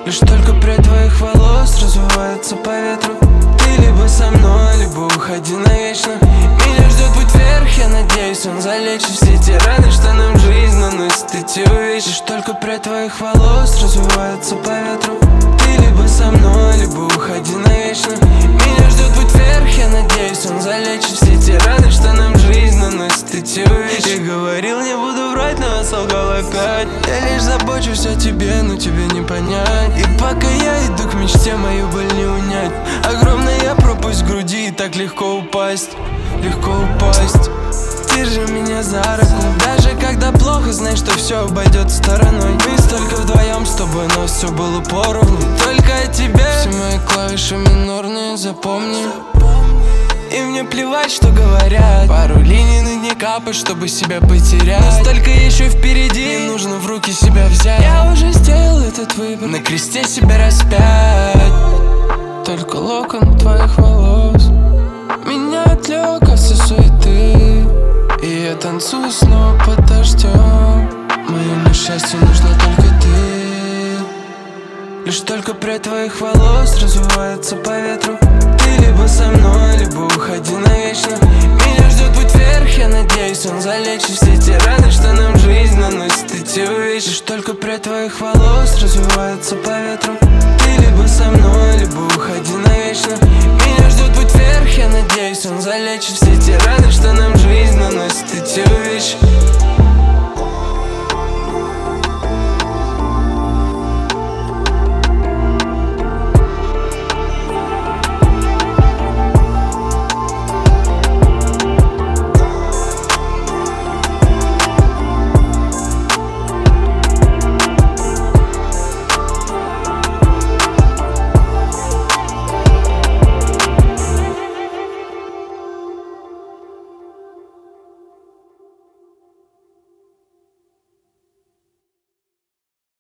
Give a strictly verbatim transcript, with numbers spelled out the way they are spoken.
Лишь только прядь твоих волос развивается по ветру. Ты либо со мной, либо уходи навечно. Меня ждет путь вверх, я надеюсь, он залечит все те раны, что нам жизнь наносит, эти увечья. Лишь только прядь твоих волос развивается по ветру. Ты либо со мной, либо уходи навечно. Меня ждет путь вверх, я надеюсь, он залечит все те раны, что нам жизнь наносит, эти увечья. Я говорил, не буду врать, но я солгал опять. Я лишь забочусь о тебе, но тебе не понять. И пока я иду к мечте, мою боль не унять. Огромная пропасть в груди, и так легко упасть, легко упасть. Держи меня за руку, даже когда плохо, знай, что все обойдет стороной. Мы столько вдвоем с тобой, но все было поровну. Только о тебе все мои клавиши минорные, запомни. И мне плевать, что говорят. Пару линий на дне капать, чтобы себя потерять. Но столько еще впереди, не нужно в руки себя взять. Я уже сделал этот выбор, на кресте себя распять. Только локон твоих волос меня отвлек от всей суеты. И я танцую снова под дождем. Моему счастью нужна только ты. Лишь только прядь твоих волос развивается по ветру. Ты либо со мной, либо уходи навечно. Меня ждет путь вверх, я надеюсь, он залечит все те раны, что нам жизнь наносит, эти увечья. Лишь только прядь твоих волос развивается по ветру. Ты либо со мной, либо уходи навечно. Меня ждет путь вверх, я надеюсь, он залечит все те раны, что нам